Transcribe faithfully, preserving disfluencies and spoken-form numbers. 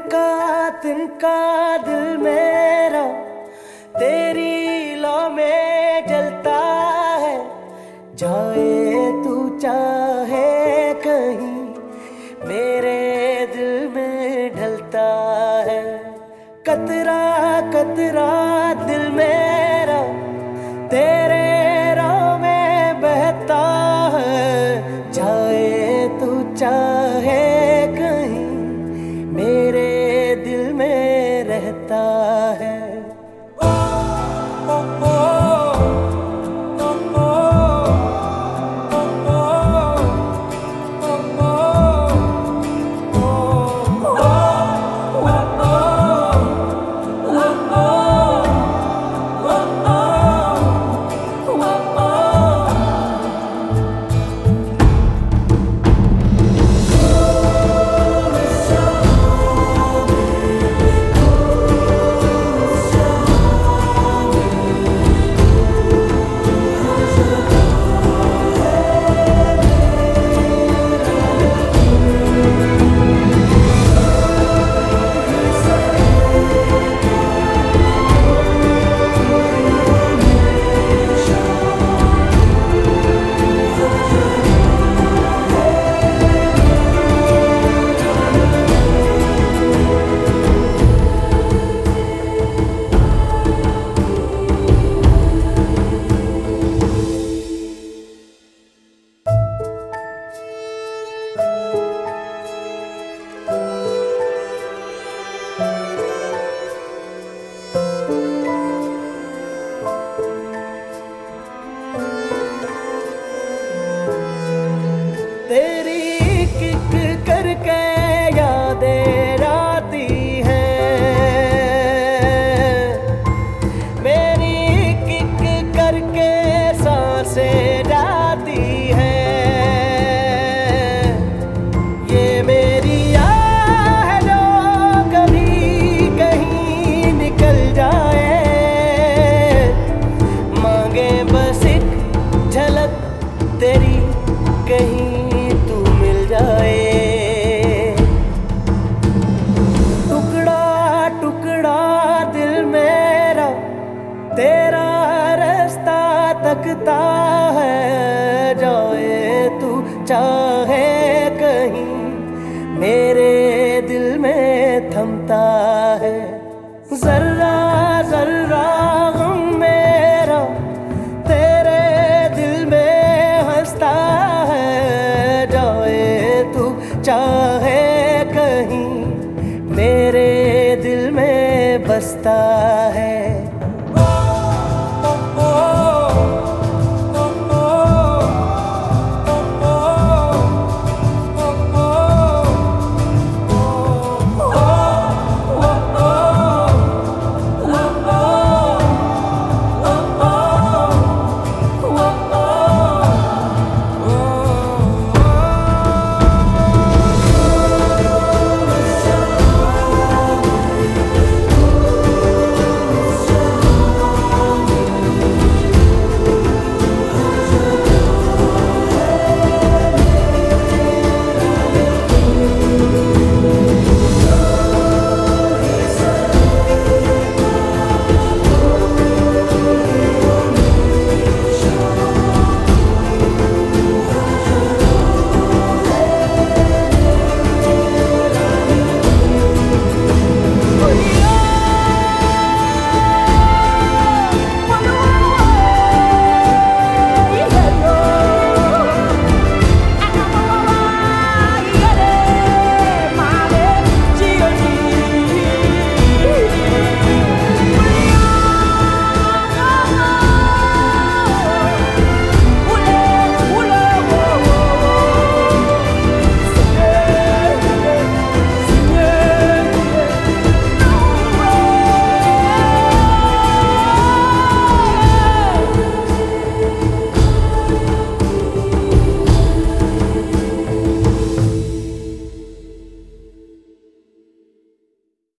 तिनका तिनका दिल मेरा तेरी लौ में जलता है। जाए तू चाहे कहीं मेरे दिल में ढलता है। कतरा कतरा दिल मेरा तेरे राह में बहता है। जाए तू चाहे कहीं मेरे दिल में रहता है। तेरी किक करके यादें आती हैं, मेरी किक करके सांसें जाती हैं। ये मेरी आह जो कभी कहीं निकल जाए, मांगे बस एक झलक तेरी कहीं तेरा रास्ता तकता है। जाए तू चाहे कहीं मेरे दिल में थमता है। जर्रा जर्रा गम मेरा तेरे दिल में हंसता है। जाए तू चाहे